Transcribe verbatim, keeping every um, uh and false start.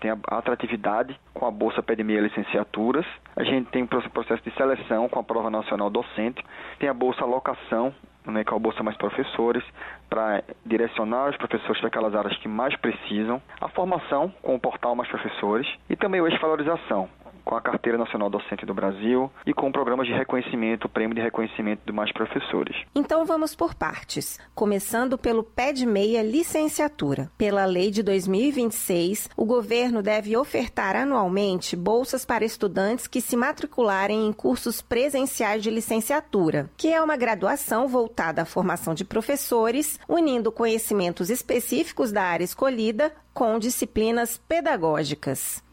tem a atratividade com a Bolsa Pé de Meia Licenciaturas, a gente tem o processo de seleção com a Prova Nacional Docente, tem a Bolsa Alocação, né, que é a Bolsa Mais Professores, para direcionar os professores para aquelas áreas que mais precisam, a formação com o portal Mais Professores e também o Eixo-Valorização, com a Carteira Nacional Docente do Brasil e com programas de reconhecimento, o Prêmio de Reconhecimento de Mais Professores. Então vamos por partes, começando pelo Pé de Meia Licenciatura. Pela Lei de dois mil e vinte e seis, o governo deve ofertar anualmente bolsas para estudantes que se matricularem em cursos presenciais de licenciatura, que é uma graduação voltada à formação de professores, unindo conhecimentos específicos da área escolhida com disciplinas pedagógicas.